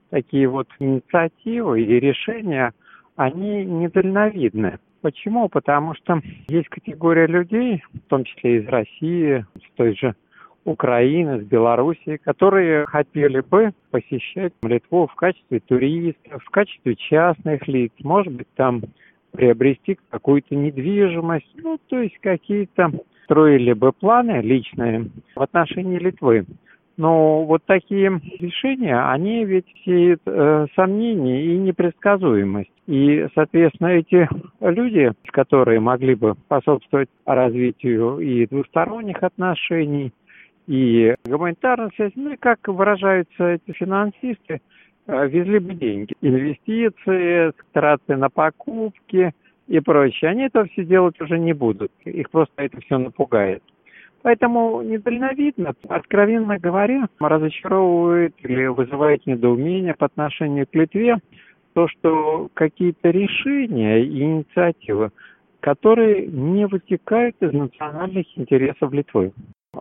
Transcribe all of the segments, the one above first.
такие вот инициативы и решения, они недальновидны. Почему? Потому что есть категория людей, в том числе из России, с той же Украины, с Белоруссии, которые хотели бы посещать Литву в качестве туристов, в качестве частных лиц, может быть, там приобрести какую-то недвижимость, то есть какие-то строили бы планы личные в отношении Литвы. Но вот такие решения, они ведь сеют сомнения и непредсказуемость. И, соответственно, эти люди, которые могли бы способствовать развитию и двусторонних отношений, и гуманитарной связи, и, как выражаются эти финансисты, везли бы деньги, инвестиции, траты на покупки и прочее. Они это все делать уже не будут. Их просто это все напугает. Поэтому недальновидно, откровенно говоря, разочаровывает или вызывает недоумение по отношению к Литве то, что какие-то решения и инициативы, которые не вытекают из национальных интересов Литвы.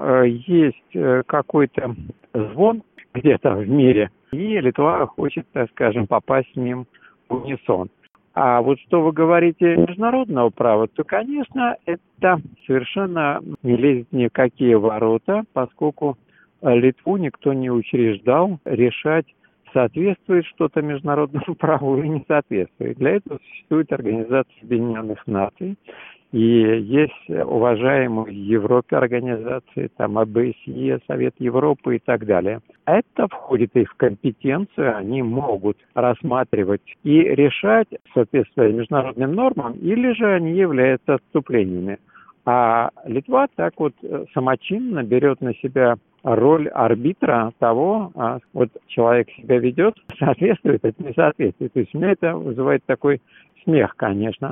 Есть какой-то звон где-то в мире, и Литва хочет, так скажем, попасть с ним в унисон. А вот что вы говорите международного права, то, конечно, это совершенно не лезет ни в какие ворота, поскольку Литву никто не учреждал решать, соответствует что-то международному праву или не соответствует. Для этого существует Организация Объединенных Наций, и есть уважаемые в Европе организации, там ОБСЕ, Совет Европы и так далее. Это входит в их компетенцию, они могут рассматривать и решать, соответственно, международным нормам, или же они являются отступлениями. А Литва так вот самочинно берет на себя роль арбитра того, вот человек себя ведет, соответствует, это не соответствует. То есть у меня это вызывает такой смех, конечно.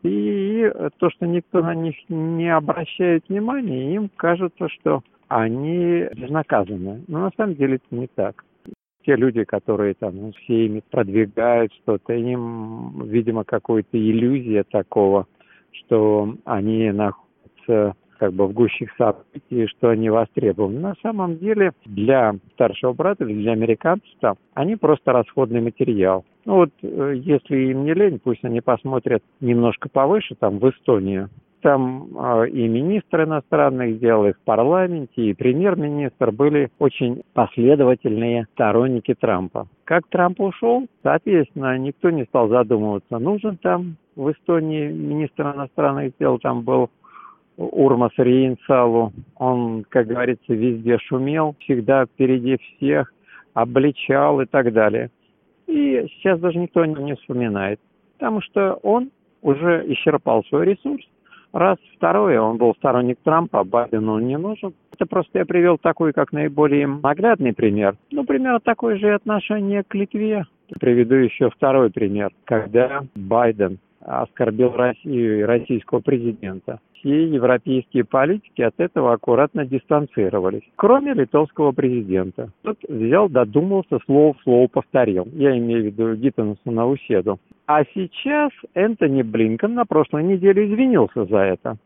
И то, что никто на них не обращает внимания, им кажется, что они безнаказаны. Но на самом деле это не так. Те люди, которые там все ими продвигают что-то, им, видимо, какая-то иллюзия такого, что они находятся как бы в гуще событий, что они востребованы. На самом деле для старшего брата или для американцев они просто расходный материал. Если им не лень, пусть они посмотрят немножко повыше, там в Эстонию. Там и министр иностранных дел, и в парламенте, и премьер-министр были очень последовательные сторонники Трампа. Как Трамп ушел, соответственно, никто не стал задумываться, нужен там в Эстонии министр иностранных дел, там был Урмас Рейнсалу. Он, как говорится, везде шумел, всегда впереди всех, обличал и так далее. И сейчас даже никто о нем не вспоминает, потому что он уже исчерпал свой ресурс. Раз. Второе, он был сторонник Трампа, а Байдену он не нужен. Это просто я привел такой, как наиболее наглядный пример. Примерно такое же и отношение к Литве. Приведу еще второй пример, когда Байден оскорбил Россию и российского президента. Все европейские политики от этого аккуратно дистанцировались, кроме литовского президента. Тот взял, додумался, слово в слово повторил. Я имею в виду Гитанаса Науседу. А сейчас Энтони Блинкен на прошлой неделе извинился за это.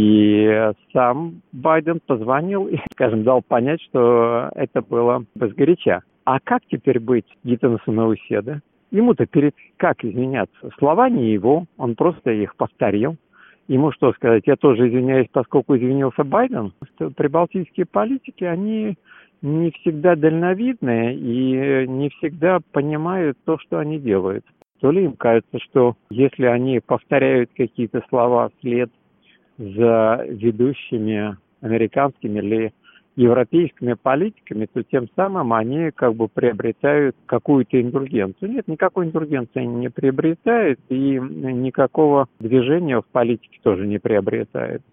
И сам Байден позвонил и, дал понять, что это было сгоряча. А как теперь быть Гитанасу Науседа? Ему-то как извиняться? Слова не его, он просто их повторил. Ему что сказать? Я тоже извиняюсь, поскольку извинился Байден. Прибалтийские политики, они не всегда дальновидные и не всегда понимают то, что они делают. То ли им кажется, что если они повторяют какие-то слова вслед за ведущими американскими или европейскими политиками, то тем самым они приобретают какую-то индульгенцию. Нет, никакой индульгенции они не приобретают и никакого движения в политике тоже не приобретают.